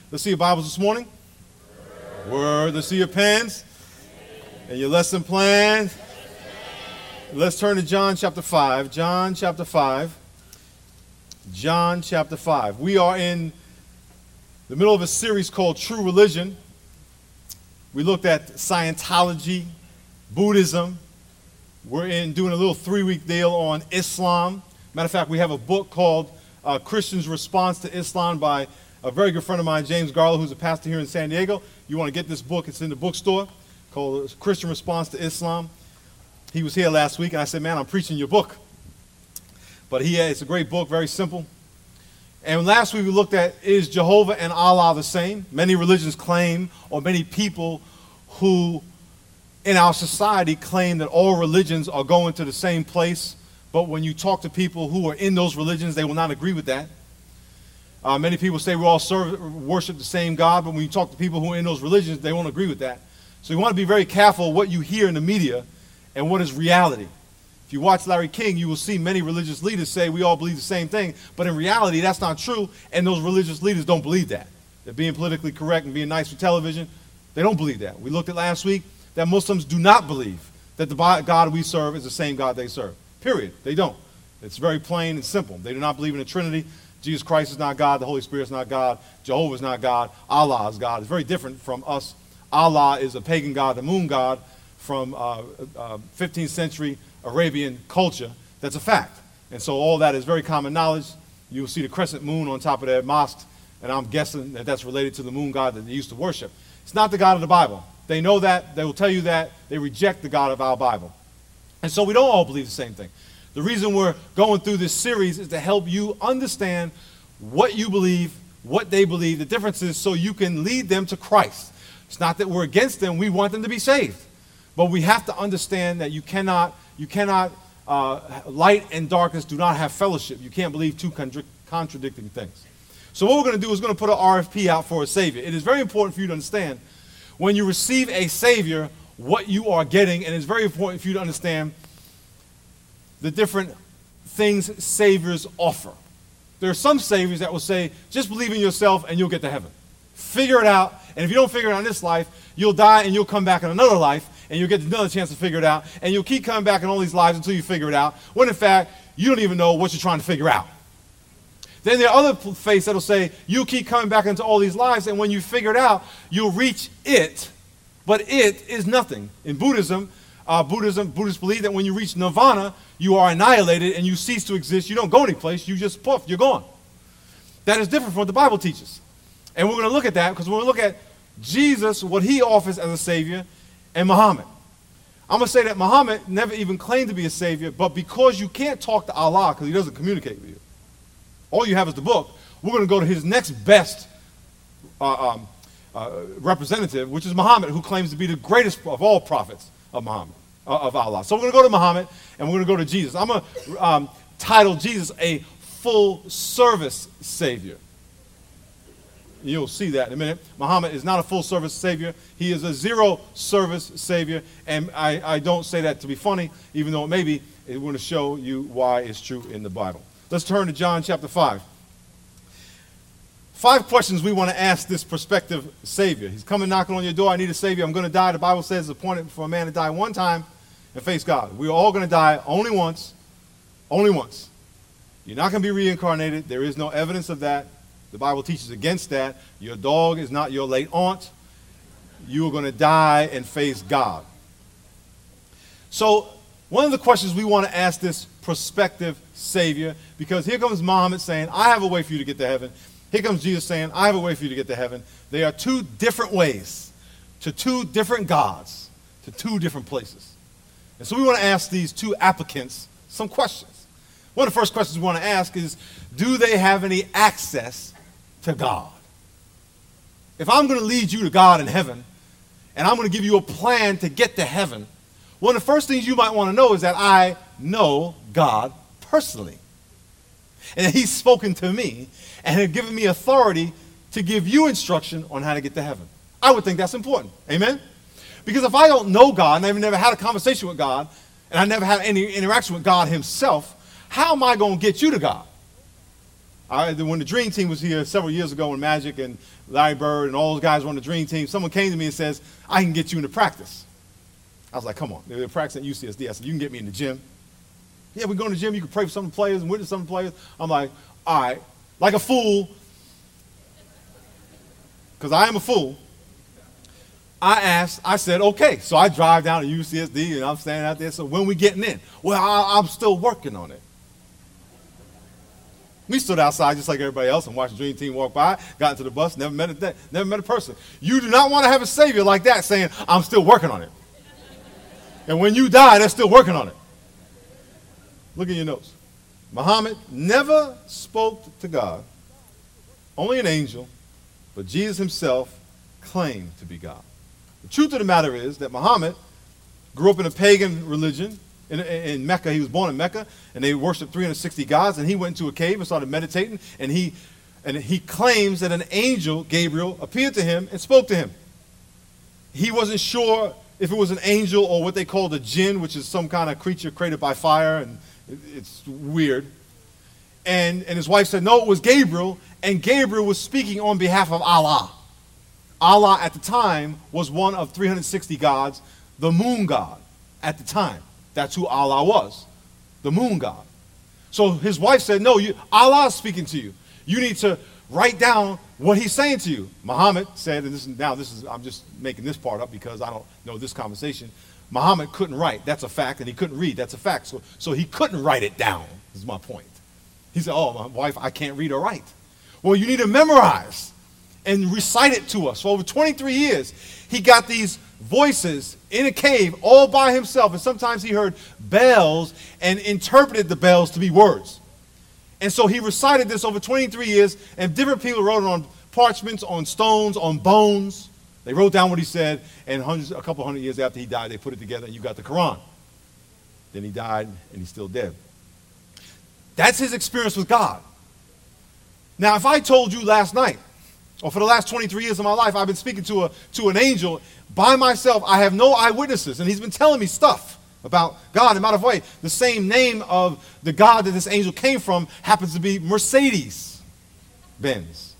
Let's see your Bibles this morning. Word. Let's see your pens and your lesson plan. Let's turn to John chapter 5. John chapter 5. John chapter 5. We are in the middle of a series called True Religion. We looked at Scientology, Buddhism. We're doing a little 3-week deal on Islam. Matter of fact, we have a book called Christians' Response to Islam by a very good friend of mine, James Garlow, who's a pastor here in San Diego. You want to get this book, it's in the bookstore, called Christian Response to Islam. He was here last week, and I said, man, I'm preaching your book. But it's a great book, very simple. And last week we looked at, is Jehovah and Allah the same? Many religions claim, or many people who in our society claim that all religions are going to the same place. But when you talk to people who are in those religions, they will not agree with that. Many people say we all worship the same God, but when you talk to people who are in those religions, they won't agree with that. So you want to be very careful what you hear in the media and what is reality. If you watch Larry King, you will see many religious leaders say we all believe the same thing, but in reality, that's not true, and those religious leaders don't believe that. They're being politically correct and being nice for television. They don't believe that. We looked at last week that Muslims do not believe that the God we serve is the same God they serve. Period. They don't. It's very plain and simple. They do not believe in the Trinity. Jesus Christ is not God. The Holy Spirit is not God. Jehovah is not God. Allah is God. It's very different from us. Allah is a pagan god, the moon god from 15th century Arabian culture. That's a fact. And so all that is very common knowledge. You will see the crescent moon on top of their mosques, and I'm guessing that that's related to the moon god that they used to worship. It's not the God of the Bible. They know that. They will tell you that. They reject the God of our Bible. And so we don't all believe the same thing. The reason we're going through this series is to help you understand what you believe, what they believe, the differences, so you can lead them to Christ. It's not that we're against them. We want them to be saved. But we have to understand that you cannot, light and darkness do not have fellowship. You can't believe two contradicting things. So what we're going to do is going to put an RFP out for a Savior. It is very important for you to understand when you receive a Savior what you are getting, and it's very important for you to understand the different things Saviors offer. There are some Saviors that will say, just believe in yourself and you'll get to heaven. Figure it out, and if you don't figure it out in this life, you'll die and you'll come back in another life, and you'll get another chance to figure it out, and you'll keep coming back in all these lives until you figure it out, when in fact, you don't even know what you're trying to figure out. Then there are other faiths that will say, you keep coming back into all these lives, and when you figure it out, you'll reach it, but it is nothing. In Buddhists believe that when you reach nirvana, you are annihilated and you cease to exist. You don't go anyplace. You just poof, you're gone. That is different from what the Bible teaches. And we're going to look at that because we're going to look at Jesus, what he offers as a Savior, and Muhammad. I'm going to say that Muhammad never even claimed to be a Savior, but because you can't talk to Allah because he doesn't communicate with you, all you have is the book, we're going to go to his next best representative, which is Muhammad, who claims to be the greatest of all prophets of Muhammad. Of Allah. So we're going to go to Muhammad and we're going to go to Jesus. I'm going to title Jesus a full service Savior. You'll see that in a minute. Muhammad is not a full service Savior. He is a zero service Savior. And I don't say that to be funny, even though maybe it want to show you why it's true in the Bible. Let's turn to John chapter 5. 5 questions we want to ask this prospective Savior. He's coming knocking on your door. I need a Savior. I'm going to die. The Bible says it's appointed for a man to die one time and face God. We're all going to die only once. Only once. You're not going to be reincarnated. There is no evidence of that. The Bible teaches against that. Your dog is not your late aunt. You are going to die and face God. So one of the questions we want to ask this prospective Savior, because here comes Muhammad saying, I have a way for you to get to heaven. Here comes Jesus saying, I have a way for you to get to heaven. They are 2 different ways to 2 different gods, to 2 different places. And so we want to ask these 2 applicants some questions. One of the first questions we want to ask is, do they have any access to God? If I'm going to lead you to God in heaven, and I'm going to give you a plan to get to heaven, one of the first things you might want to know is that I know God personally. And that he's spoken to me and have given me authority to give you instruction on how to get to heaven. I would think that's important. Amen? Because if I don't know God, and I've never had a conversation with God, and I never had any interaction with God himself, how am I going to get you to God? When the Dream Team was here several years ago, when Magic and Larry Bird and all those guys were on the Dream Team, someone came to me and says, I can get you into practice. I was like, come on. They were practicing at UCSD. I said, you can get me in the gym. Yeah, we go in the gym. You can pray for some of the players and witness some of the players. I'm like, all right. Like a fool, because I am a fool, I said, okay. So I drive down to UCSD, and I'm standing out there. So when we getting in? Well, I'm still working on it. We stood outside just like everybody else and watched the Dream Team walk by, got into the bus, never met a person. You do not want to have a Savior like that saying, I'm still working on it. And when you die, they're still working on it. Look at your notes. Muhammad never spoke to God, only an angel, but Jesus himself claimed to be God. The truth of the matter is that Muhammad grew up in a pagan religion in Mecca. He was born in Mecca, and they worshiped 360 gods, and he went into a cave and started meditating, and he claims that an angel, Gabriel, appeared to him and spoke to him. He wasn't sure if it was an angel or what they called a jinn, which is some kind of creature created by fire, and it's weird. And his wife said, no, it was Gabriel, and Gabriel was speaking on behalf of Allah. Allah at the time was one of 360 gods, the moon god at the time. That's who Allah was, the moon god. So his wife said, no, Allah is speaking to you. You need to write down what he's saying to you. Muhammad said, and I'm just making this part up because I don't know this conversation. Muhammad couldn't write. That's a fact. And he couldn't read. That's a fact. So he couldn't write it down, is my point. He said, oh, my wife, I can't read or write. Well, you need to memorize and recite it to us. For over 23 years, he got these voices in a cave all by himself. And sometimes he heard bells and interpreted the bells to be words. And so he recited this over 23 years, and different people wrote it on parchments, on stones, on bones. They wrote down what he said, and a couple hundred years after he died, they put it together, and you got the Quran. Then he died, and he's still dead. That's his experience with God. Now, if I told you last night, or for the last 23 years of my life, I've been speaking to an angel by myself, I have no eyewitnesses, and he's been telling me stuff about God. And by the way, the same name of the God that this angel came from happens to be Mercedes-Benz.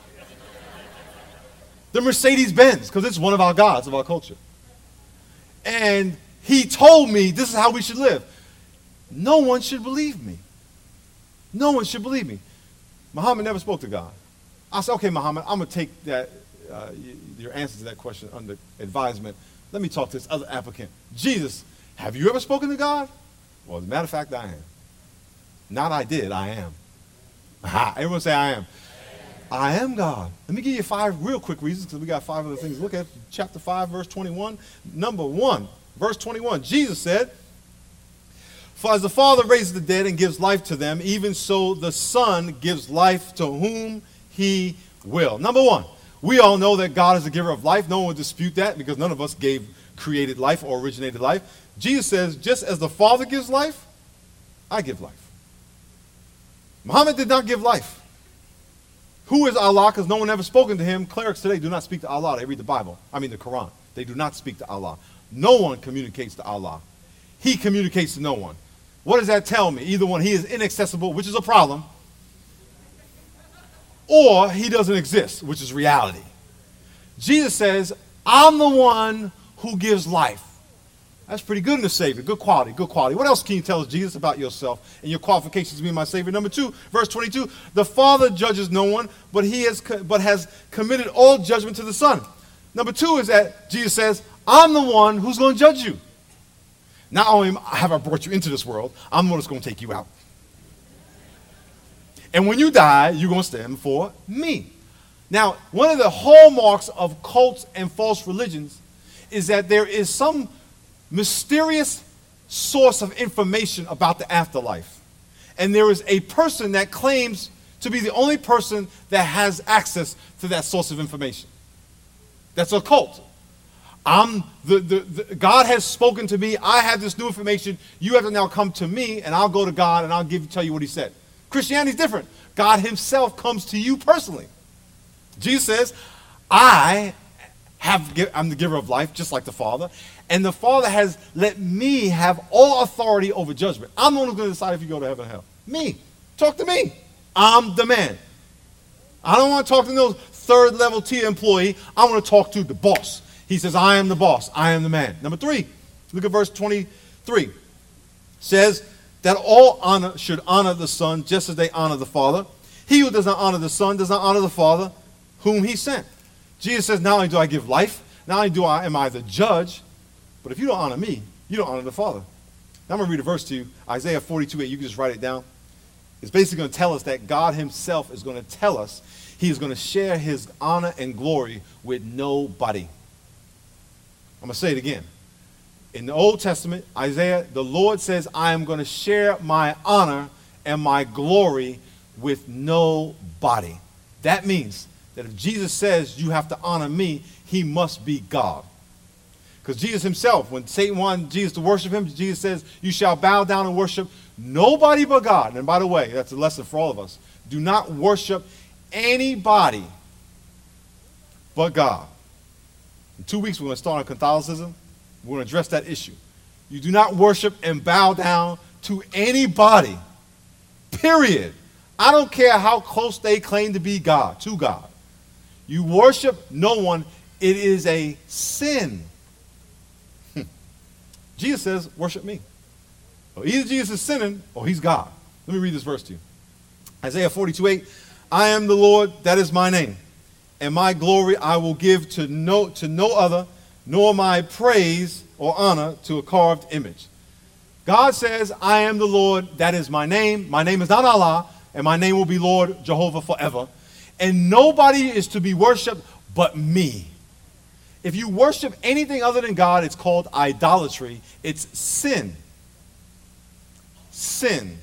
The Mercedes-Benz, because it's one of our gods of our culture. And he told me this is how we should live. No one should believe me. No one should believe me. Muhammad never spoke to God. I said, okay, Muhammad, I'm going to take that your answer to that question under advisement. Let me talk to this other applicant. Jesus, have you ever spoken to God? Well, as a matter of fact, I am. Not I did, I am. Aha, everyone say I am. I am God. Let me give you 5 real quick reasons because we got 5 other things. Look at chapter 5, verse 21. Number 1, verse 21. Jesus said, for as the Father raises the dead and gives life to them, even so the Son gives life to whom he will. Number 1, we all know that God is the giver of life. No one would dispute that because none of us created life or originated life. Jesus says, just as the Father gives life, I give life. Muhammad did not give life. Who is Allah? Because no one ever spoken to him. Clerics today do not speak to Allah. They read the Quran. They do not speak to Allah. No one communicates to Allah. He communicates to no one. What does that tell me? Either one, he is inaccessible, which is a problem, or he doesn't exist, which is reality. Jesus says, I'm the one who gives life. That's pretty good in the Savior. Good quality, good quality. What else can you tell us, Jesus, about yourself and your qualifications to be my Savior? Number 2, verse 22, the Father judges no one, but has committed all judgment to the Son. Number 2 is that Jesus says, I'm the one who's going to judge you. Not only have I brought you into this world, I'm the one that's going to take you out. And when you die, you're going to stand before me. Now, one of the hallmarks of cults and false religions is that there is some mysterious source of information about the afterlife. And there is a person that claims to be the only person that has access to that source of information. That's a cult. God has spoken to me. I have this new information. You have to now come to me, and I'll go to God, and I'll tell you what he said. Christianity is different. God himself comes to you personally. Jesus says, I'm the giver of life, just like the Father. And the Father has let me have all authority over judgment. I'm the one who's going to decide if you go to heaven or hell. Me. Talk to me. I'm the man. I don't want to talk to no third level tier employee. I want to talk to the boss. He says, I am the boss. I am the man. Number 3, look at verse 23. Says that all honor should honor the Son just as they honor the Father. He who does not honor the Son does not honor the Father whom he sent. Jesus says, not only do I give life, not only am I the judge, but if you don't honor me, you don't honor the Father. Now I'm going to read a verse to you, Isaiah 42:8. You can just write it down. It's basically going to tell us that God himself is going to tell us he is going to share his honor and glory with nobody. I'm going to say it again. In the Old Testament, Isaiah, the Lord says, I am going to share my honor and my glory with nobody. That means that if Jesus says you have to honor me, he must be God. Because Jesus himself, when Satan wanted Jesus to worship him, Jesus says, you shall bow down and worship nobody but God. And by the way, that's a lesson for all of us. Do not worship anybody but God. In 2 weeks, we're going to start on Catholicism. We're going to address that issue. You do not worship and bow down to anybody. Period. I don't care how close they claim to be God, to God. You worship no one. It is a sin. Jesus says, worship me. Well, either Jesus is sinning or he's God. Let me read this verse to you. Isaiah 42:8. I am the Lord, that is my name. And my glory I will give to no other, nor my praise or honor to a carved image. God says, I am the Lord, that is my name. My name is not Allah, and my name will be Lord Jehovah forever. And nobody is to be worshipped but me. If you worship anything other than God, it's called idolatry. It's sin. Sin.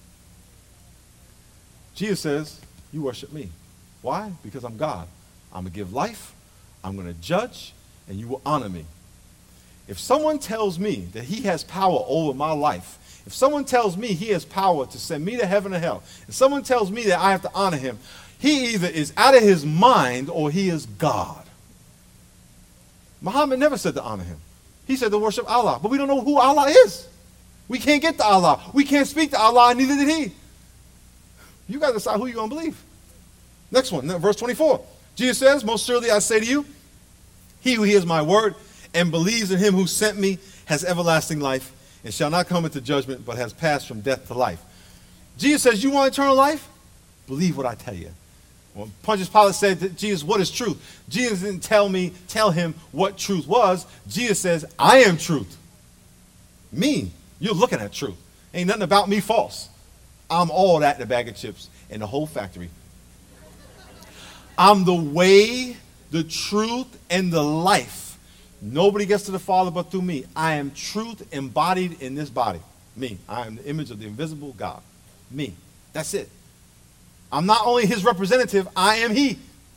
Jesus says, you worship me. Why? Because I'm God. I'm going to give life, I'm going to judge, and you will honor me. If someone tells me that he has power over my life, if someone tells me he has power to send me to heaven or hell, if someone tells me that I have to honor him, he either is out of his mind or he is God. Muhammad never said to honor him. He said to worship Allah, but we don't know who Allah is. We can't get to Allah. We can't speak to Allah, and neither did he. You got to decide who you're going to believe. Next one, verse 24. Jesus says, most surely I say to you, he who hears my word and believes in him who sent me has everlasting life and shall not come into judgment, but has passed from death to life. Jesus says, you want eternal life? Believe what I tell you. When Pontius Pilate said to Jesus, what is truth? Jesus didn't tell him what truth was. Jesus says, I am truth. Me. You're looking at truth. Ain't nothing about me false. I'm all that in a bag of chips and the whole factory. I'm the way, the truth, and the life. Nobody gets to the Father but through me. I am truth embodied in this body. Me. I am the image of the invisible God. Me. That's it. I'm not only his representative, I am he.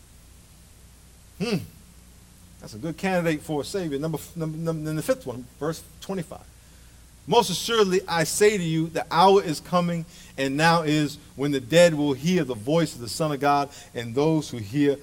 That's a good candidate for a savior. Number the fifth one, verse 25. Most assuredly, I say to you, the hour is coming, and now is, when the dead will hear the voice of the Son of God, and those who hear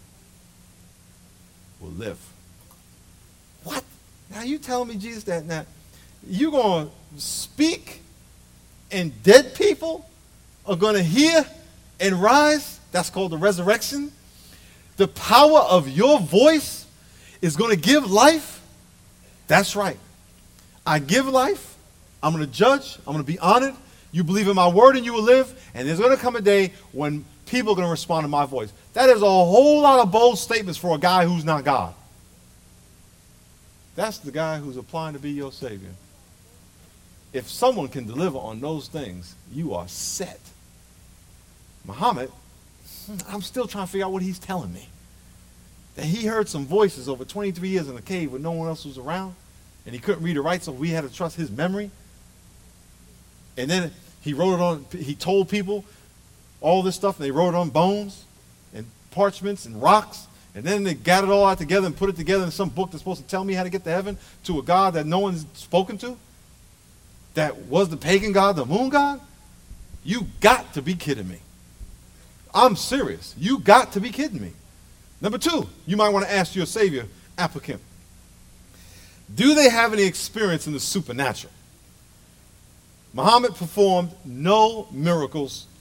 will live. What? Now you telling me, Jesus, that now you're going to speak, and dead people are going to hear and rise? That's called the resurrection. The power of your voice is going to give life? That's right. I give life. I'm going to judge. I'm going to be honored. You believe in my word and you will live. And there's going to come a day when people are going to respond to my voice. That is a whole lot of bold statements for a guy who's not God. That's the guy who's applying to be your Savior. If someone can deliver on those things, you are set. Muhammad, I'm still trying to figure out what he's telling me. That he heard some voices over 23 years in a cave when no one else was around, and he couldn't read or write, so we had to trust his memory. And then he wrote it on, he told people all this stuff, and they wrote it on bones and parchments and rocks, and then they gathered it all out together and put it together in some book that's supposed to tell me how to get to heaven to a God that no one's spoken to, that was the pagan God, the moon God. You got to be kidding me. I'm serious. You got to be kidding me. Number two, you might want to ask your Savior applicant, do they have any experience in the supernatural? Muhammad performed no miracles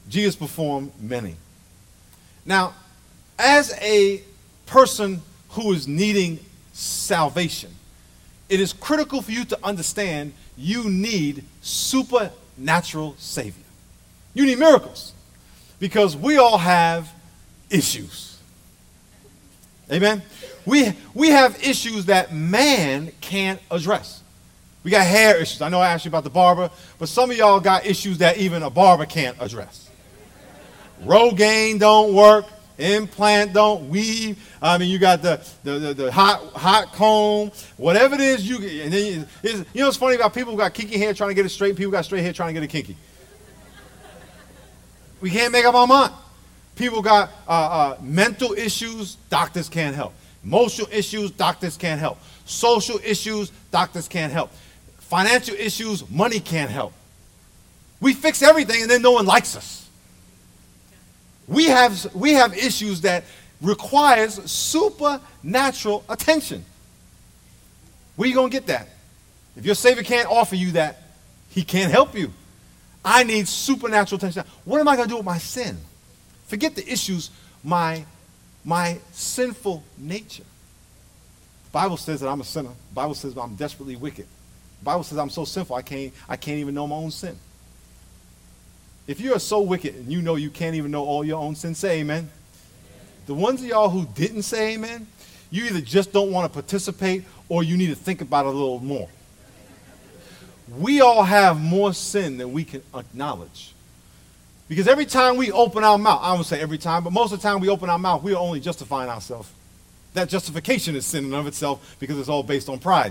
Jesus performed many. Now, as a person who is needing salvation, it is critical for you to understand you need supernatural Savior. You need miracles because we all have issues. Amen? We have issues that man can't address. We got hair issues. I know I asked you about the barber, but some of y'all got issues that even a barber can't address. Rogaine don't work. Implant don't weave. I mean, you got the hot comb, whatever it is. And then you know what's funny about people who got kinky hair trying to get it straight, people who got straight hair trying to get it kinky. We can't make up our mind. People got mental issues, doctors can't help. Emotional issues, doctors can't help. Social issues, doctors can't help. Financial issues, money can't help. We fix everything and then no one likes us. We have issues that requires supernatural attention. Where are you going to get that? If your Savior can't offer you that, he can't help you. I need supernatural attention. What am I going to do with my sin? Forget the issues, my sinful nature. The Bible says that I'm a sinner. The Bible says that I'm desperately wicked. The Bible says I'm so sinful I can't even know my own sin. If you are so wicked and you know you can't even know all your own sins, say amen. Amen. The ones of y'all who didn't say amen, you either just don't want to participate or you need to think about it a little more. We all have more sin than we can acknowledge. Because every time we open our mouth, I won't say every time, but most of the time we open our mouth, we are only justifying ourselves. That justification is sin in and of itself because it's all based on pride.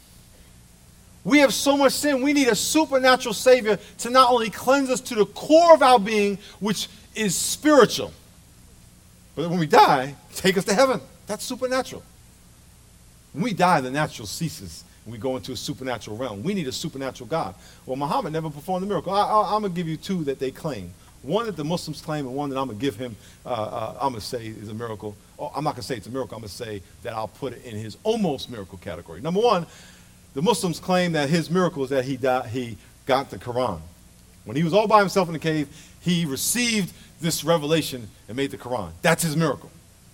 We have so much sin, we need a supernatural Savior to not only cleanse us to the core of our being, which is spiritual, but when we die, take us to heaven. That's supernatural. When we die, the natural ceases, and we go into a supernatural realm. We need a supernatural God. Well, Muhammad never performed a miracle. I'm going to give you two that they claim. One that the Muslims claim, and one that I'm going to give him, I'm going to say is a miracle. Oh, I'm not going to say it's a miracle. I'm going to say that I'll put it in his almost miracle category. Number one, the Muslims claim that his miracle is that he got the Quran. When he was all by himself in the cave, he received this revelation and made the Quran. That's his miracle.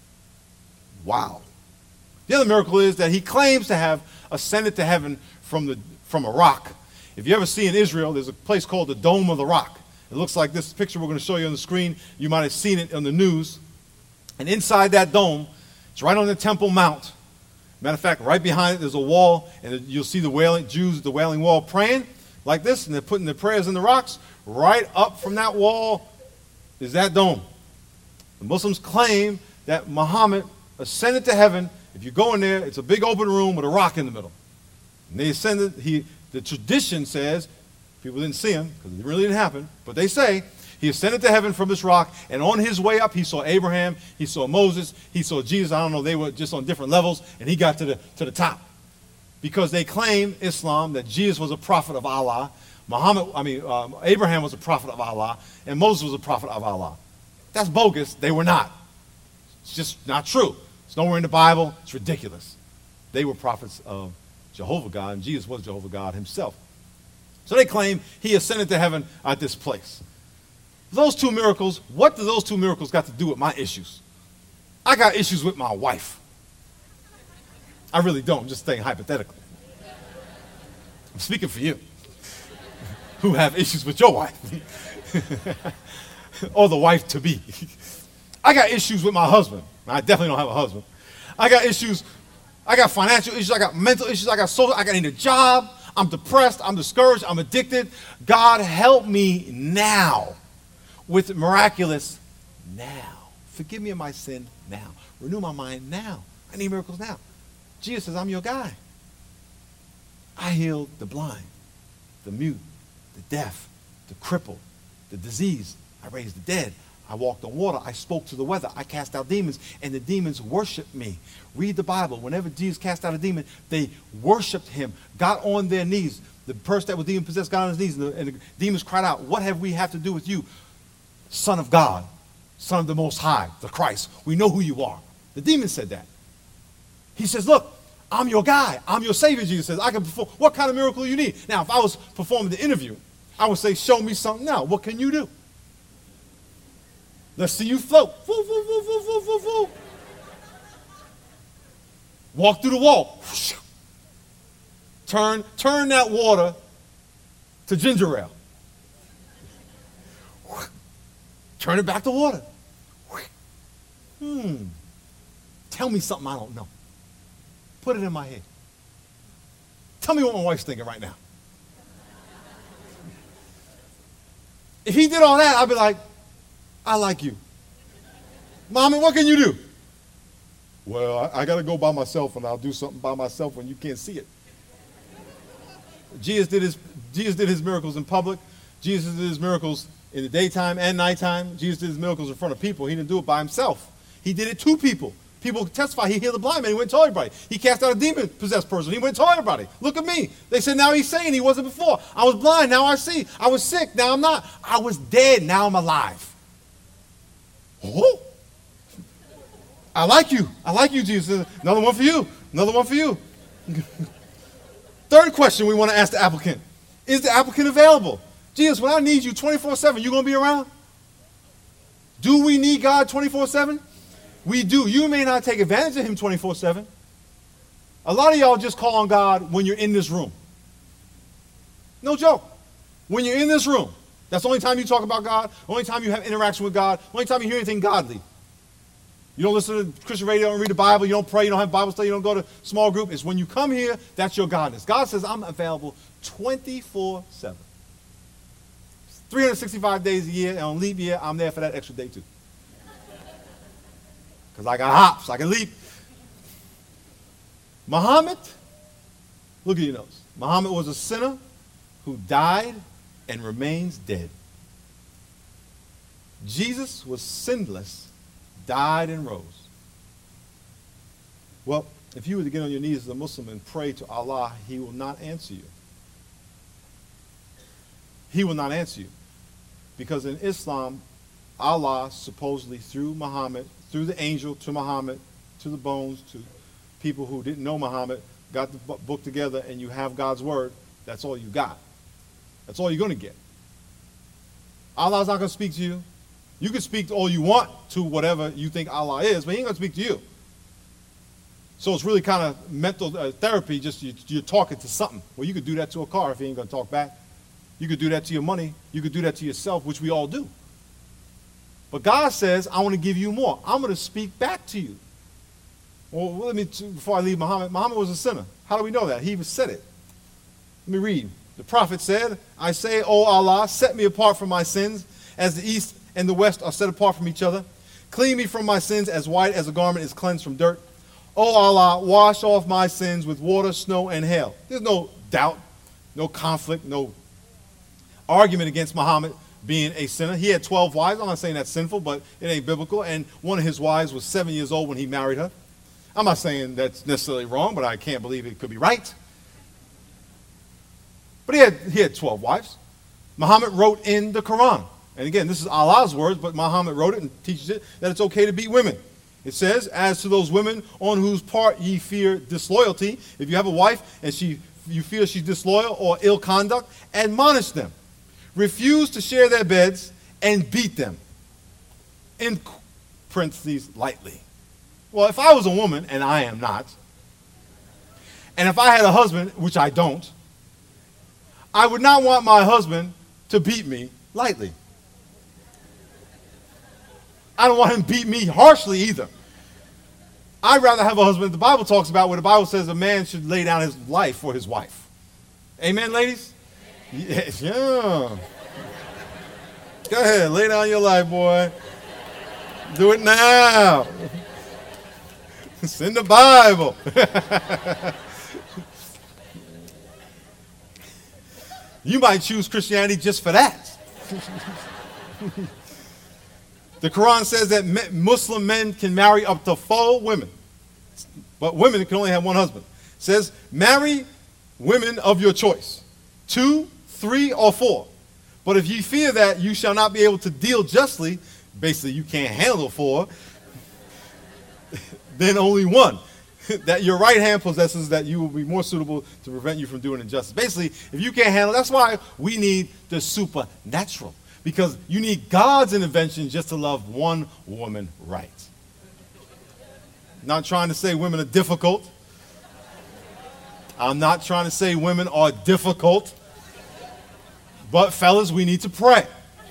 Wow. The other miracle is that he claims to have ascended to heaven from a rock. If you ever see in Israel, there's a place called the Dome of the Rock. It looks like this picture we're going to show you on the screen. You might have seen it on the news. And inside that dome, it's right on the Temple Mount. Matter of fact, right behind it, there's a wall, and you'll see the Wailing Jews at the Wailing Wall praying like this, and they're putting their prayers in the rocks. Right up from that wall is that dome. The Muslims claim that Muhammad ascended to heaven. If you go in there, it's a big open room with a rock in the middle. And they ascended. The tradition says, people didn't see him because it really didn't happen, but they say he ascended to heaven from this rock, and on his way up, he saw Abraham, he saw Moses, he saw Jesus. I don't know, they were just on different levels, and he got to the top. Because they claim, Islam, that Jesus was a prophet of Allah, Abraham was a prophet of Allah, and Moses was a prophet of Allah. That's bogus. They were not. It's just not true. It's nowhere in the Bible. It's ridiculous. They were prophets of Jehovah God, and Jesus was Jehovah God himself. So they claim he ascended to heaven at this place. Those two miracles, what do those two miracles got to do with my issues? I got issues with my wife. I really don't. I'm just saying hypothetically. I'm speaking for you who have issues with your wife or the wife to be. I got issues with my husband. I definitely don't have a husband. I got issues. I got financial issues. I got mental issues. I got social. I got need a job. I'm depressed. I'm discouraged. I'm addicted. God help me now. With miraculous now. Forgive me of my sin now. Renew my mind now. I need miracles now. Jesus says, I'm your guy. I healed the blind, the mute, the deaf, the crippled, the diseased. I raised the dead. I walked on water. I spoke to the weather. I cast out demons, and the demons worshiped me. Read the Bible. Whenever Jesus cast out a demon, they worshiped him, got on their knees. The person that was demon-possessed got on his knees, and the demons cried out, what have we have to do with you? Son of God, Son of the Most High, the Christ. We know who you are. The demon said that. He says, look, I'm your guy. I'm your Savior, Jesus says. I can perform. What kind of miracle you need? Now, if I was performing the interview, I would say, show me something now. What can you do? Let's see you float. Woo, woo, woo, woo, woo, woo, woo. Walk through the wall. Turn that water to ginger ale. Turn it back to water. Tell me something I don't know. Put it in my head. Tell me what my wife's thinking right now. If he did all that, I'd be like, I like you. Mommy, what can you do? Well, I got to go by myself, and I'll do something by myself when you can't see it. Jesus did his miracles in public. Jesus did his miracles in the daytime and nighttime. Jesus did his miracles in front of people. He didn't do it by himself. He did it to people. People testify. He healed the blind man. He went and told everybody. He cast out a demon-possessed person. He went and told everybody. Look at me. They said, now he's saying he wasn't before. I was blind. Now I see. I was sick. Now I'm not. I was dead. Now I'm alive. Oh. I like you. I like you, Jesus. Another one for you. Another one for you. Third question we want to ask the applicant. Is the applicant available? Jesus, when I need you 24/7, you going to be around? Do we need God 24/7? We do. You may not take advantage of him 24/7. A lot of y'all just call on God when you're in this room. No joke. When you're in this room, that's the only time you talk about God, the only time you have interaction with God, the only time you hear anything godly. You don't listen to Christian radio and read the Bible. You don't pray. You don't have Bible study. You don't go to small group. It's when you come here, that's your godness. God says, I'm available 24/7. 365 days a year, and on leap year, I'm there for that extra day too. Because I got hops. I can leap. Muhammad, look at your notes. Muhammad was a sinner who died and remains dead. Jesus was sinless, died and rose. Well, if you were to get on your knees as a Muslim and pray to Allah, he will not answer you. He will not answer you. Because in Islam, Allah supposedly through Muhammad, through the angel to Muhammad, to the bones, to people who didn't know Muhammad, got the book together, and you have God's word. That's all you got. That's all you're going to get. Allah's not going to speak to you. You can speak all you want to whatever you think Allah is, but he ain't going to speak to you. So it's really kind of mental therapy, just you're talking to something. Well, you could do that to a car if he ain't going to talk back. You could do that to your money. You could do that to yourself, which we all do. But God says, I want to give you more. I'm going to speak back to you. Well, before I leave Muhammad was a sinner. How do we know that? He even said it. Let me read. The prophet said, I say, O Allah, set me apart from my sins, as the east and the west are set apart from each other. Clean me from my sins as white as a garment is cleansed from dirt. O Allah, wash off my sins with water, snow, and hail. There's no doubt, no conflict, no argument against Muhammad being a sinner. He had 12 wives. I'm not saying that's sinful, but it ain't biblical. And one of his wives was 7 years old when he married her. I'm not saying that's necessarily wrong, but I can't believe it could be right. But he had 12 wives. Muhammad wrote in the Quran. And again, this is Allah's words, but Muhammad wrote it and teaches it that it's okay to beat women. It says, as to those women on whose part ye fear disloyalty, if you have a wife and you feel she's disloyal or ill conduct, admonish them. Refuse to share their beds and beat them. In parentheses, lightly. Well, if I was a woman, and I am not, and if I had a husband, which I don't, I would not want my husband to beat me lightly. I don't want him to beat me harshly either. I'd rather have a husband the Bible talks about, where the Bible says a man should lay down his life for his wife. Amen, ladies? Yes, yeah. Go ahead, lay down your life, boy. Do it now. It's in the Bible. You might choose Christianity just for that. The Quran says that Muslim men can marry up to 4 women. But women can only have one husband. It says, marry women of your choice. 2, 3, or 4. But if ye fear that you shall not be able to deal justly, basically you can't handle 4, then only 1. That your right hand possesses, that you will be more suitable to prevent you from doing injustice. Basically, if you can't handle, that's why we need the supernatural. Because you need God's intervention just to love one woman right. Not trying to say women are difficult. I'm not trying to say women are difficult. But fellas, we need to pray.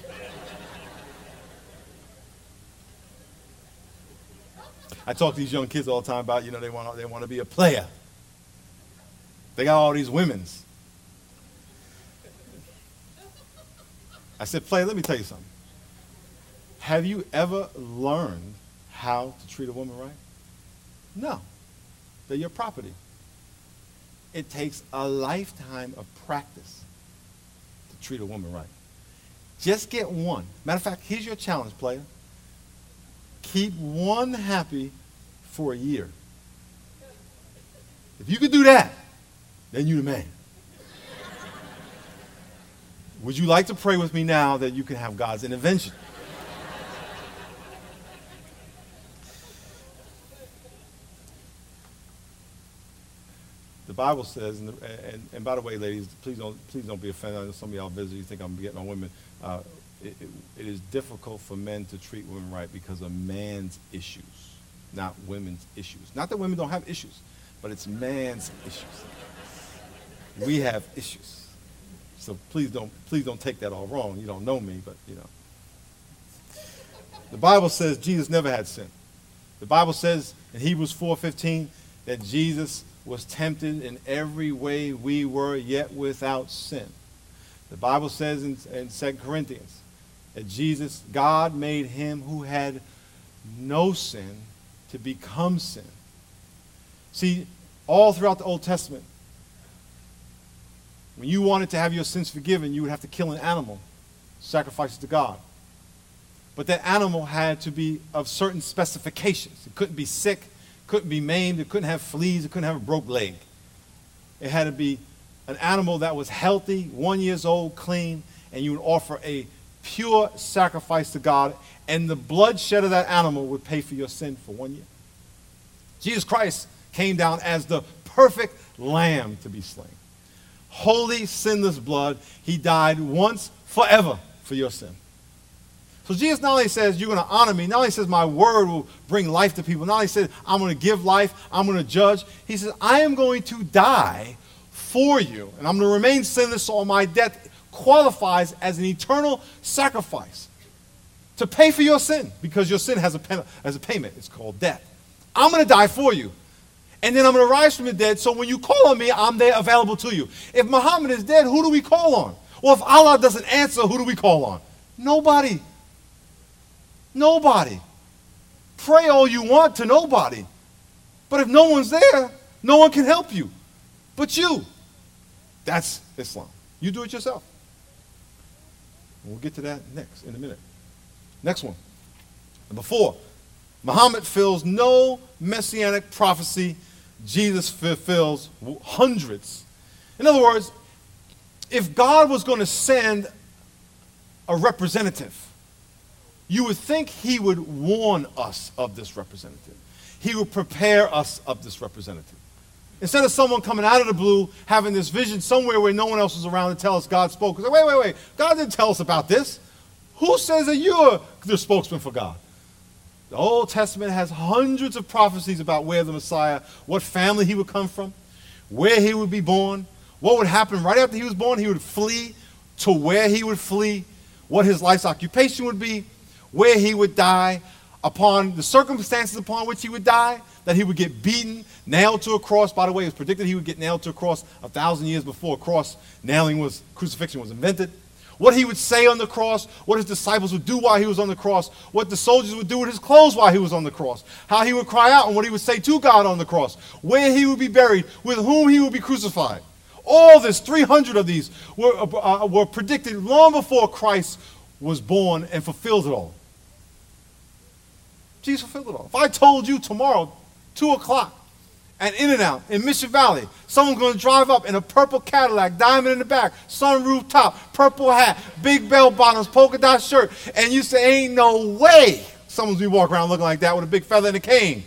I talk to these young kids all the time about, they want to be a player. They got all these women's. I said, player, let me tell you something. Have you ever learned how to treat a woman right? No. They're your property. It takes a lifetime of practice to treat a woman right. Just get one. Matter of fact, here's your challenge, player. Keep one happy for a year. If you could do that, then you're the man. Would you like to pray with me now that you can have God's intervention? The Bible says, and by the way, ladies, please don't be offended. I know some of y'all visitors, you think I'm getting on women. It is difficult for men to treat women right because of man's issues, not women's issues. Not that women don't have issues, but it's man's issues. We have issues. So please don't take that all wrong. You don't know me, but The Bible says Jesus never had sin. The Bible says in Hebrews 4:15 that Jesus was tempted in every way we were, yet without sin. The Bible says in 2 Corinthians that God made him who had no sin to become sin. See, all throughout the Old Testament, when you wanted to have your sins forgiven, you would have to kill an animal, sacrifice it to God. But that animal had to be of certain specifications. It couldn't be sick, couldn't be maimed, it couldn't have fleas, it couldn't have a broke leg. It had to be an animal that was healthy, 1 year old, clean, and you would offer a pure sacrifice to God, and the bloodshed of that animal would pay for your sin for 1 year. Jesus Christ came down as the perfect lamb to be slain. Holy, sinless blood. He died once, forever for your sin. So Jesus not only says, you're going to honor me, not only says my word will bring life to people, not only says I'm going to give life, I'm going to judge. He says, I am going to die for you, and I'm going to remain sinless, so my death qualifies as an eternal sacrifice to pay for your sin, because your sin has a payment. It's called death. I'm going to die for you. And then I'm going to rise from the dead, so when you call on me, I'm there available to you. If Muhammad is dead, who do we call on? Well, if Allah doesn't answer, who do we call on? Nobody. Nobody. Pray all you want to nobody. But if no one's there, no one can help you but you. That's Islam. You do it yourself. We'll get to that next in a minute. Next one. Number 4. Muhammad fulfills no messianic prophecy. Jesus fulfills hundreds. In other words, if God was going to send a representative, you would think he would warn us of this representative. He would prepare us of this representative. Instead of someone coming out of the blue, having this vision somewhere where no one else was around to tell us God spoke. Wait. God didn't tell us about this. Who says that you're the spokesman for God? The Old Testament has hundreds of prophecies about where the Messiah, what family he would come from, where he would be born, what would happen right after he was born. He would flee to where he would flee, what his life's occupation would be, where he would die, upon the circumstances upon which he would die, that he would get beaten, nailed to a cross. By the way, it was predicted he would get nailed to a cross 1,000 years before crucifixion was invented. What he would say on the cross, what his disciples would do while he was on the cross, what the soldiers would do with his clothes while he was on the cross, how he would cry out and what he would say to God on the cross, where he would be buried, with whom he would be crucified. All this, 300 of these, were predicted long before Christ was born and fulfilled it all. Jesus fulfilled it all. If I told you tomorrow, 2 o'clock, at In-N-Out in Mission Valley, someone's going to drive up in a purple Cadillac, diamond in the back, sunroof top, purple hat, big bell bottoms, polka dot shirt, and you say, ain't no way someone's going to be walking around looking like that with a big feather and a cane.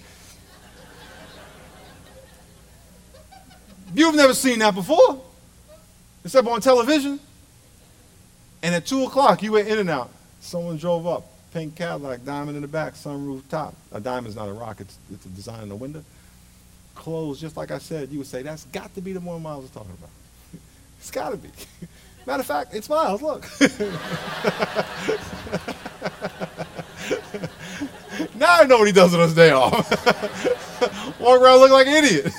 You've never seen that before, except on television. And at 2 o'clock, you went in and out. Someone drove up. Pink Cadillac, diamond in the back, sunroof top. A diamond's not a rock, it's a design in the window. Clothes, just like I said, you would say, that's got to be the one Miles is talking about. It's got to be. Matter of fact, it's Miles, look. Now I know what he does on his day off. Walk around looking like an idiot.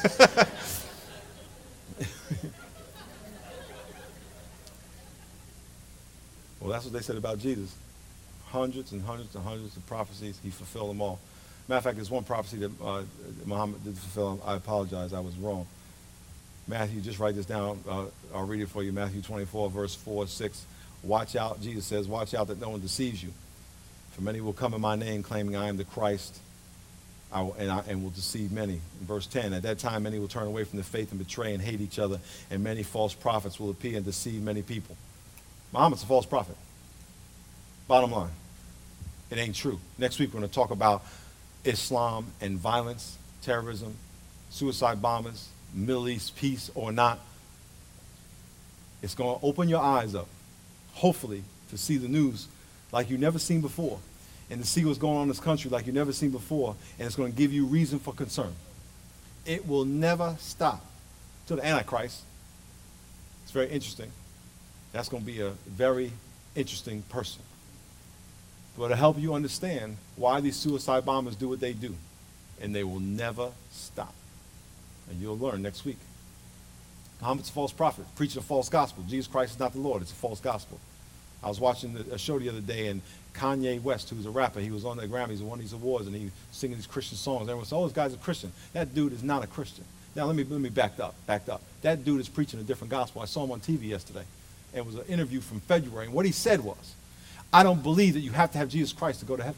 Well, that's what they said about Jesus. Hundreds and hundreds and hundreds of prophecies. He fulfilled them all. Matter of fact, there's one prophecy that Muhammad did fulfill. I apologize. I was wrong. Matthew, just write this down. I'll read it for you. Matthew 24, verse 4, 6. Watch out. Jesus says, watch out that no one deceives you. For many will come in my name, claiming I am the Christ, and will deceive many. In verse 10, at that time many will turn away from the faith and betray and hate each other, and many false prophets will appear and deceive many people. Muhammad's a false prophet. Bottom line, it ain't true. Next week we're going to talk about Islam and violence, terrorism, suicide bombers, Middle East peace or not. It's going to open your eyes up, hopefully, to see the news like you've never seen before, and to see what's going on in this country like you've never seen before, and it's going to give you reason for concern. It will never stop till the Antichrist. It's very interesting. That's going to be a very interesting person. But it'll help you understand why these suicide bombers do what they do, and they will never stop. And you'll learn next week. Muhammad's a false prophet, preaching a false gospel. Jesus Christ is not the Lord. It's a false gospel. I was watching a show the other day, and Kanye West, who's a rapper, he was on the Grammys and won these awards, and he was singing these Christian songs. Everyone said, oh, this guy's a Christian. That dude is not a Christian. Now, let me back up. That dude is preaching a different gospel. I saw him on TV yesterday. And it was an interview from February, and what he said was, I don't believe that you have to have Jesus Christ to go to heaven.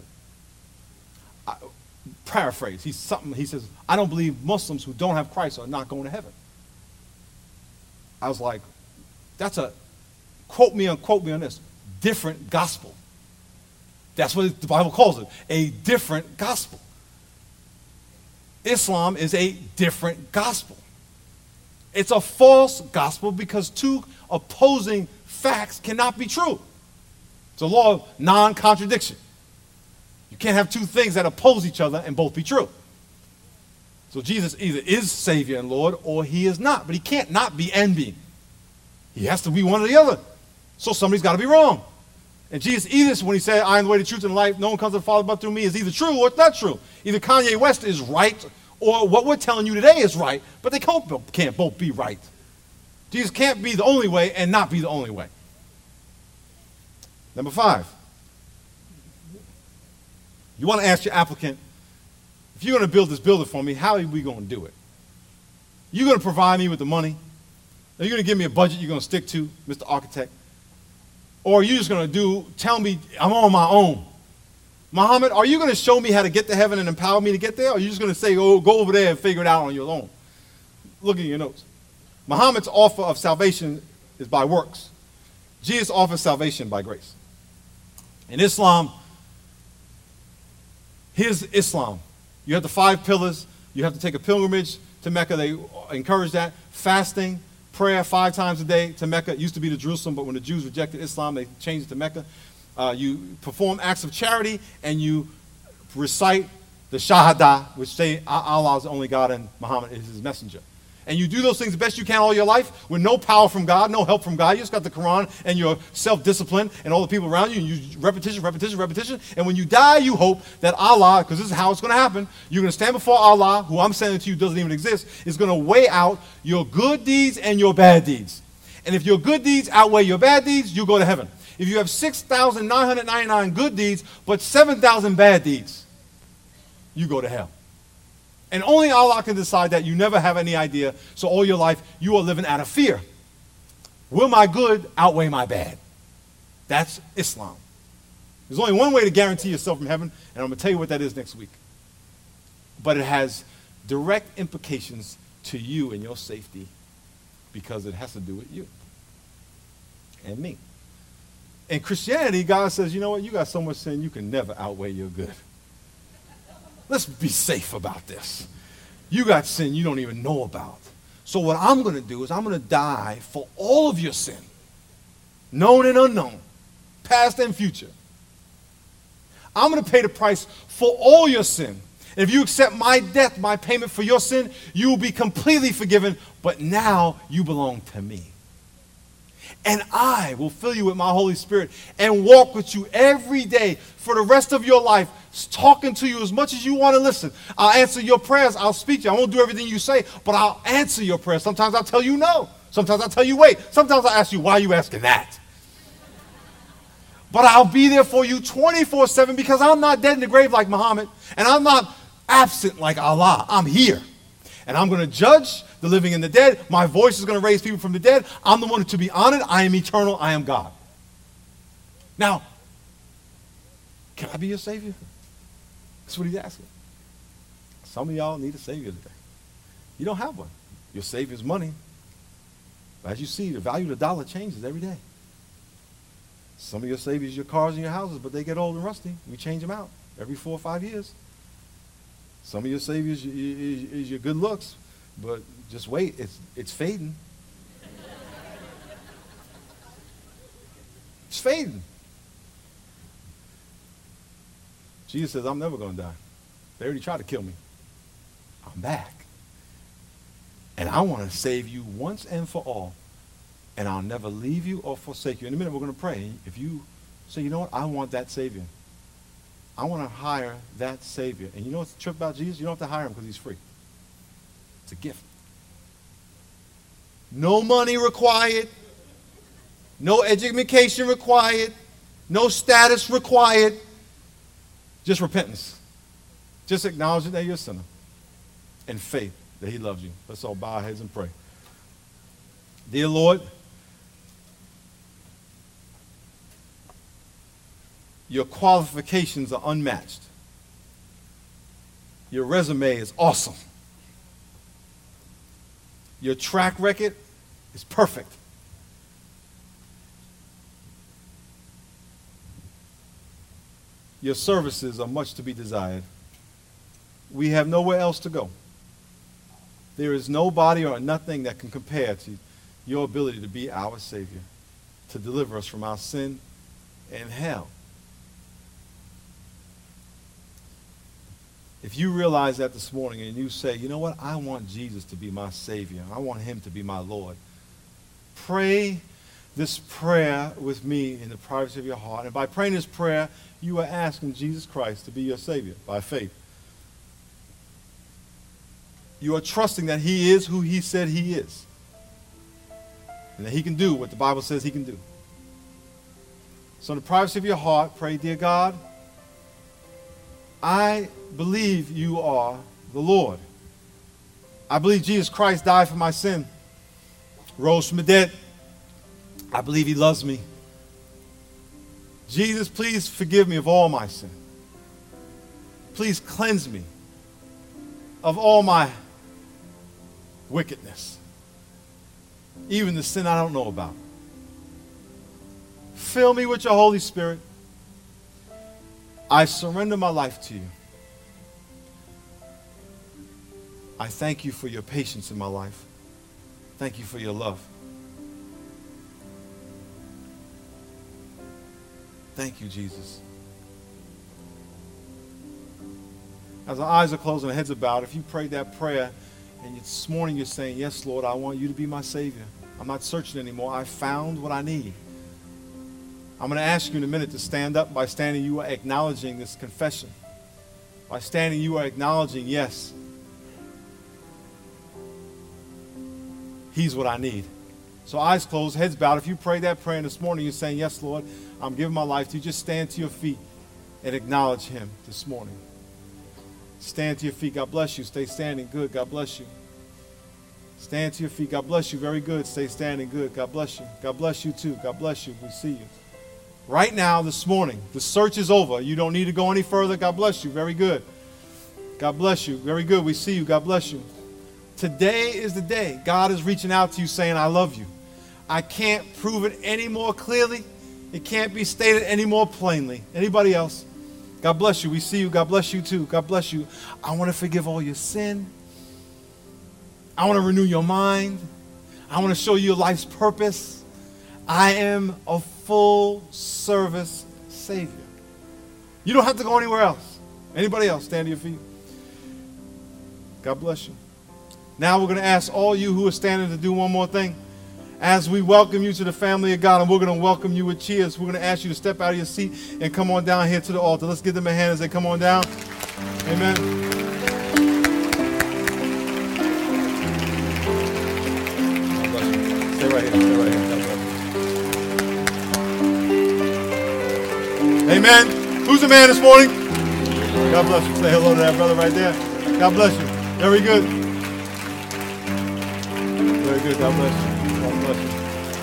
Paraphrase, he says, I don't believe Muslims who don't have Christ are not going to heaven. I was like, that's a, quote me on this, different gospel. That's what the Bible calls it, a different gospel. Islam is a different gospel. It's a false gospel because two opposing facts cannot be true. It's a law of non-contradiction. You can't have two things that oppose each other and both be true. So Jesus either is Savior and Lord or he is not. But he can't not be and be. He has to be one or the other. So somebody's got to be wrong. And Jesus either, when he said, I am the way, the truth, and the life, no one comes to the Father but through me, is either true or it's not true. Either Kanye West is right or what we're telling you today is right, but they can't both be right. Jesus can't be the only way and not be the only way. Number 5. You want to ask your applicant, if you're going to build this building for me, how are we going to do it? You're going to provide me with the money? Are you going to give me a budget you're going to stick to, Mr. Architect? Or are you just going to tell me I'm on my own? Muhammad, are you going to show me how to get to heaven and empower me to get there? Or are you just going to say, oh, go over there and figure it out on your own? Look at your notes. Muhammad's offer of salvation is by works. Jesus offers salvation by grace. In Islam, here's Islam. You have the 5 pillars. You have to take a pilgrimage to Mecca. They encourage that. Fasting, prayer 5 times a day to Mecca. It used to be to Jerusalem, but when the Jews rejected Islam, they changed it to Mecca. You perform acts of charity, and you recite the Shahada, which say Allah is the only God and Muhammad is his messenger. And you do those things the best you can all your life with no power from God, no help from God. You just got the Quran and your self-discipline and all the people around you, and you repetition. And when you die, you hope that Allah, because this is how it's going to happen, you're going to stand before Allah, who I'm saying to you doesn't even exist, is going to weigh out your good deeds and your bad deeds. And if your good deeds outweigh your bad deeds, you go to heaven. If you have 6,999 good deeds, but 7,000 bad deeds, you go to hell. And only Allah can decide that. You never have any idea. So all your life, you are living out of fear. Will my good outweigh my bad? That's Islam. There's only one way to guarantee yourself from heaven, and I'm going to tell you what that is next week. But it has direct implications to you and your safety because it has to do with you and me. In Christianity, God says, you know what? You got so much sin, you can never outweigh your good. Let's be safe about this. You got sin you don't even know about. So what I'm going to do is I'm going to die for all of your sin, known and unknown. past and future. I'm going to pay the price for all your sin. If you accept my death, my payment for your sin, you will be completely forgiven, but now you belong to me. And I will fill you with my Holy Spirit and walk with you every day for the rest of your life, talking to you as much as you want to listen. I'll answer your prayers. I'll speak to you. I won't do everything you say, but I'll answer your prayers. Sometimes I'll tell you no. Sometimes I'll tell you wait. Sometimes I'll ask you, why are you asking that? But I'll be there for you 24/7 because I'm not dead in the grave like Muhammad, and I'm not absent like Allah. I'm here. And I'm going to judge the living and the dead. My voice is going to raise people from the dead. I'm the one to be honored. I am eternal. I am God. Now, can I be your Savior? That's what he's asking. Some of y'all need a Savior today. You don't have one. Your Savior's money. But as you see, the value of the dollar changes every day. Some of your Saviors, your cars and your houses, but they get old and rusty. We change them out every 4 or 5 years. Some of your Saviors is your good looks, but just wait, it's fading. It's fading. Jesus says, I'm never going to die. They already tried to kill me. I'm back. And I want to save you once and for all. And I'll never leave you or forsake you. In a minute, we're going to pray. If you say, you know what, I want that Savior. I want to hire that Savior. And you know what's the trip about Jesus? You don't have to hire him because he's free. It's a gift. No money required. No education required. No status required. Just repentance. Just acknowledging that you're a sinner. And faith that he loves you. Let's all bow our heads and pray. Dear Lord, your qualifications are unmatched. Your resume is awesome. Your track record is perfect. Your services are much to be desired. We have nowhere else to go. There is nobody or nothing that can compare to your ability to be our Savior, to deliver us from our sin and hell. If you realize that this morning and you say, you know what, I want Jesus to be my Savior. I want him to be my Lord. Pray this prayer with me in the privacy of your heart. And by praying this prayer, you are asking Jesus Christ to be your Savior by faith. You are trusting that he is who he said he is. And that he can do what the Bible says he can do. So in the privacy of your heart, pray, dear God, I believe you are the Lord. I believe Jesus Christ died for my sin, rose from the dead. I believe he loves me. Jesus, please forgive me of all my sin. Please cleanse me of all my wickedness, even the sin I don't know about. Fill me with your Holy Spirit. I surrender my life to you. I thank you for your patience in my life. Thank you for your love. Thank you, Jesus. As our eyes are closed and our heads are bowed, if you prayed that prayer and this morning you're saying, yes, Lord, I want you to be my Savior. I'm not searching anymore. I found what I need. I'm going to ask you in a minute to stand up. By standing, you are acknowledging this confession. By standing, you are acknowledging, yes, he's what I need. So eyes closed, heads bowed. If you prayed that prayer this morning, you're saying, yes, Lord, I'm giving my life to you. Just stand to your feet and acknowledge him this morning. Stand to your feet. God bless you. Stay standing. Good. God bless you. Stand to your feet. God bless you. Very good. Stay standing. Good. God bless you. God bless you too. God bless you. We see you. Right now, this morning, the search is over. You don't need to go any further. God bless you. Very good. God bless you. Very good. We see you. God bless you. Today is the day. God is reaching out to you saying, I love you. I can't prove it any more clearly. It can't be stated any more plainly. Anybody else? God bless you. We see you. God bless you too. God bless you. I want to forgive all your sin. I want to renew your mind. I want to show you life's purpose. I am a full service Savior. You don't have to go anywhere else. Anybody else, stand to your feet. God bless you. Now we're going to ask all you who are standing to do one more thing. As we welcome you to the family of God, and we're going to welcome you with cheers, we're going to ask you to step out of your seat and come on down here to the altar. Let's give them a hand as they come on down. Amen. Stay right here. Stay right here. Amen. Who's the man this morning? God bless you. Say hello to that brother right there. God bless you. Very good. Very good. God bless you. God bless you.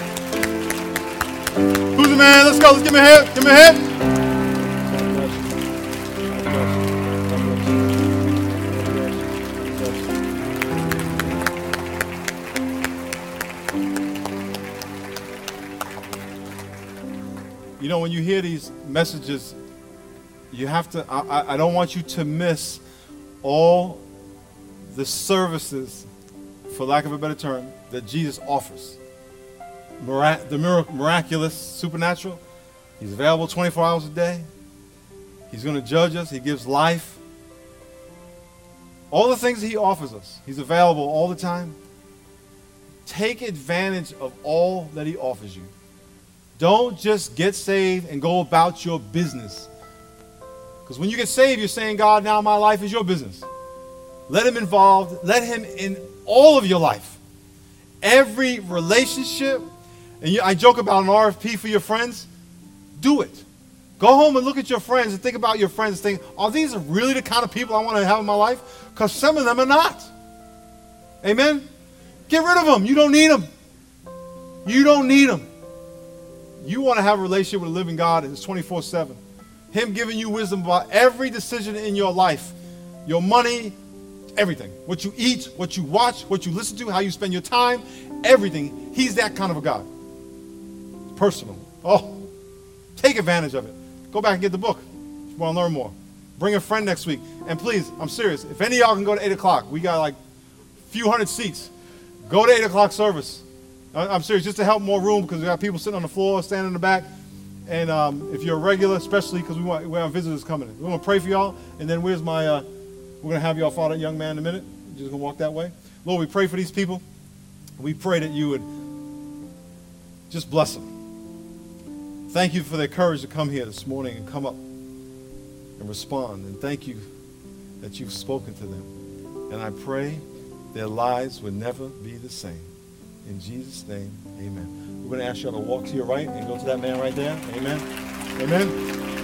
Who's the man? Let's go. Let's give him a hand. Give him a hand. God bless you. God bless you. God bless you. You know, when you hear these messages, you have to, I don't want you to miss all the services, for lack of a better term, that Jesus offers. The miraculous, supernatural. He's available 24 hours a day. He's going to judge us. He gives life. All the things that he offers us. He's available all the time. Take advantage of all that he offers you. Don't just get saved and go about your business. Because when you get saved, you're saying, God, now my life is your business. Let him involved. Let him in all of your life. Every relationship. And I joke about an RFP for your friends. Do it. Go home and look at your friends and think about your friends and think, are these really the kind of people I want to have in my life? Because some of them are not. Amen? Get rid of them. You don't need them. You don't need them. You want to have a relationship with a living God, and it's 24/7. Him giving you wisdom about every decision in your life, your money, everything. What you eat, what you watch, what you listen to, how you spend your time, everything. He's that kind of a God. Personal. Oh, take advantage of it. Go back and get the book if you want to learn more. Bring a friend next week. And please, I'm serious. If any of y'all can go to 8 o'clock, we got like a few hundred seats. Go to 8 o'clock service. I'm serious, just to help more room, because we got people sitting on the floor, standing in the back. And if you're a regular, especially because we have visitors coming in. We're going to pray for y'all. And then we're going to have y'all follow that young man in a minute. You're just going to walk that way. Lord, we pray for these people. We pray that you would just bless them. Thank you for their courage to come here this morning and come up and respond. And thank you that you've spoken to them. And I pray their lives would never be the same. In Jesus' name, amen. We're going to ask y'all to walk to your right and go to that man right there. Amen. Amen.